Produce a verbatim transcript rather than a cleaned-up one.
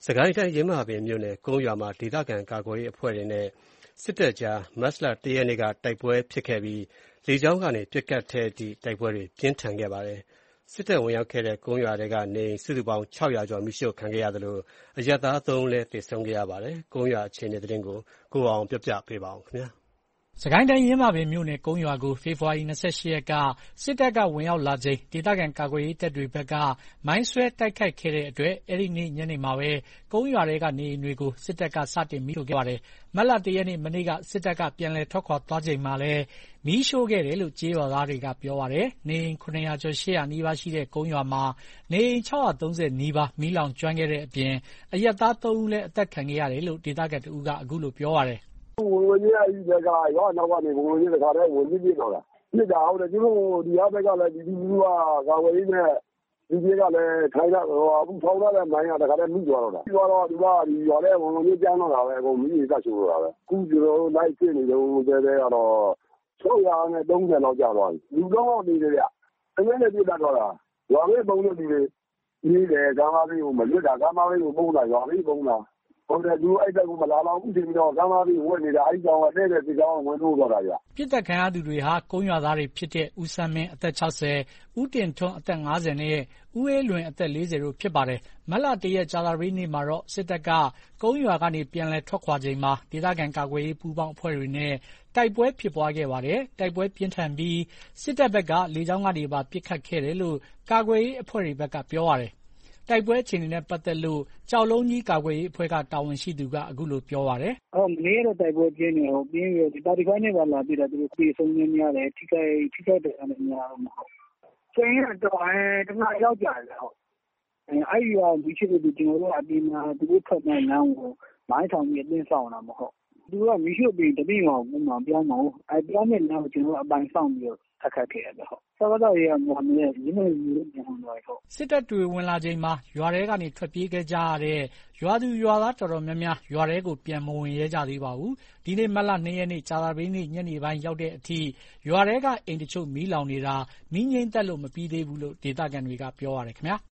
စစ်ကိုင်းတိုင်းယင်းမာပင်မြို့နယ်ကုန်းရွာမှာဒေသခံကာကွယ်ရေးအဖွဲ့တွေနဲ့စစ်တပ်ကြားမတ်လတရက်နေ့ကတိုက်ပွဲဖြစ်ခဲ့ပြီးလေကြောင်းကနေပစ်ခတ်တဲ့အထိတိုက်ပွဲတွေပြင်းထန်ခဲ့ပါတယ်။စစ်တပ်ဝင်ရောက်ခဲ့တဲ့ကုန်းရွာထဲကနေအိမ်စုစုပေါင်းခြောက်ရာကျော်မီးရှို့ခံခဲ့ရသလိုအရပ်သားသုံးဦးလည်းသေဆုံးခဲ့ရပါတယ်။ကုန်းရွာအခြေအနေသတင်းကိုကိုအောင်ပြောပြပေးပါဦး။စစ်ကိုင်းတိုင်းယင်းမာပင်မြို့နယ်ကုန်းရွာကိုဖေဖော်ဝါရီလ ၂၈ ရက်ကစစ်တပ်ကဝင်ရောက်လာချိန်ဒေသခံကာကွယ်ရေးတပ်တွေဘက်ကမိုင်းဆွဲတိုက်ခိုက်ခဲ့တဲ့အတွက်အဲဒီနေ့ညနေမှာပဲကုန်းရွာထဲကနေအိမ်တွေကိုစစ်တပ်ကစတင်မီးရှို့ခဲ့ပါတယ်။မတ်လ ၁ ရက်နေ့မနေ့ကစစ်တပ်ကပြန်လည်ထွက်ခွာသွားချိန်မှာလည်းမီးရှို့ခဲ့တယ်လို့ကျေးရွာသားတွေကပြောပါတယ်။နေအိမ် ၇၀၀ ကျော် ၈၀၀ နီးပါးရှိတဲ့ကုန်းရွာမှာနေအိမ် ၆၃၀ နီးပါးမီးလောင်ကျွမ်းခဲ့တဲ့အပြင်အရပ်သားသုံးဦးလည်းအသတ်ခံခဲ့ရတယ်လို့ဒေသခံတဦးကအခုလိုပြောပါတယ်။ "ဝင်ဝင်ချင်းအဲဒီဘက်ကရွာနောက်ကနေဝင်ဝင်ချင်းတခါတည်းဝင်ပြီးပစ်တော့တာ။ပစ်တာဟုတ်တယ်သူတို့ဒီဘက်ကလည်းပြည်သူလူထုကကာကွယ်ရေးနဲ့ဒီဘက်ကလည်းထိုင်တာအခုထောင်ထားတဲ့မိုင်းကတခါတည်းမိသွားတော့တာ။မိသွားတော့သူကဒီရွာထဲဝင်ဝင်ချင်းကြမ်းတော့တာပဲအကုန်မီးတွေတက်ရှို့တော့တာပဲ။အခုကျွန်တော်တို့လိုက်စစ်နေတုန်းတဲတဲကတော့၆၃၀လောက်ကျသွားပြီ။လူတော့နေတယ်ဗျ။အဲ့နဲ့ပစ်တတ်တော့တာရွာလေးပုံတဲ့လူတွေကြီးတယ်ကားမလေးကိုမလွတ်တာကားမလေးကိုပုံတာရွာလေးပုံတာဟုတ်တယ်သူအဲ့တက်ကိုမလာတော့ဘူးဒီတော့ကားမလေးဝက်နေတာအဲ့ကြောင်ကတဲ့တဲ့ဒီကြောင်ဝင်လို့တော့တာဗျ။ပြစ်တက်ခံရသူတွေဟာကုန်းရွာသားတွေဖြစ်တဲ့ဦးစမ်းမင်းအသက်၆၀ဦးတင်ထွန်းအသက်၅၀နဲ့ဦးအေးလွင်အသက်၄၀တို့ဖြစ်ပါတယ်။မတ်လတရက်ကြာသပတေးနေ့မှာတော့စစ်တပ်ကကုန်းရွာကနေပြန်လည်ထွက်ခွာချိန်မှာဒေသခံကာကွယ်ရေးပူးပေါင်းအဖွဲ့တွေနဲ့တိုက်ပွဲဖြစ်ပွားခဲ့ပါတယ်။တိုက်ပွဲပြင်းထန်ပြီးစစ်တပ်ဘက်ကလေကြောင်းကနေပါပစ်ခတ်ခဲ့တယ်လို့ကာကွယ်ရေးအဖွဲ့တွေဘက်ကပြောပါတယ်။တိုက်ပွဲအခြေအနေနဲ့ပတ်သက်လို့ကြောက်လုံးကြီးကာကွယ်ရေးအဖွဲ့ကတာဝန်ရှိသူကအခုလိုပြောပါတယ်။အော်မနေ့ကတော့တိုက်ပွဲပြင်းနေဟုတ်ပြင်းပြီးဒီပါတီဖိုင်းနဲ့ပါလာပြီးတော့သူတို့ပြေဆုံးနေများတယ်ထိခိုက်ထိခိုက်တယ်အနေများတော့မဟုတ်။ကျင်းတော့အဲတနားရောက်ကြတယ်ဟုတ်။အဲအဲ့ဒီကဒီချစ်တို့ကျွန်တော်တို့အပြင်မှာသူတို့ထွက်တဲ့လမ်းကိုမိုင်းထောင်ပြီးအတင်းဆောင်တာမဟုတ်။သူကမီးရှို့ပြီးတပိမောင်ကမှပြောင်းမအောင်အဲပြောင်းတဲ့လမ်းကိုကျွန်တော်အပိုင်ဆောင်ပြီးတော့ထက်ခတ်ခဲ့ရတယ်ဟုတ်။စကားတော့ရမှာမလဲရင်းနေရင်းပြန်တော့ဟုတ်။စစ်တပ်တွေဝင်လာချိန်မှာရွာထဲကနေထွက်ပြေးခဲ့ကြရတဲ့ရွာသူရွာသားတော်တော်များများရွာထဲကိုပြန်မဝင်ရဲကြသေးပါဘူး။ဒီနေ့မတ်လ၂ရက်နေ့ကြာသပတေးနေ့ညနေပိုင်းရောက်တဲ့အထိရွာထဲကအိမ်တချို့မီးလောင်နေတာမီးငြိမ်းသက်လို့မပြီးသေးဘူးလို့ဒေသခံတွေကပြောပါတယ်ခင်ဗျာ။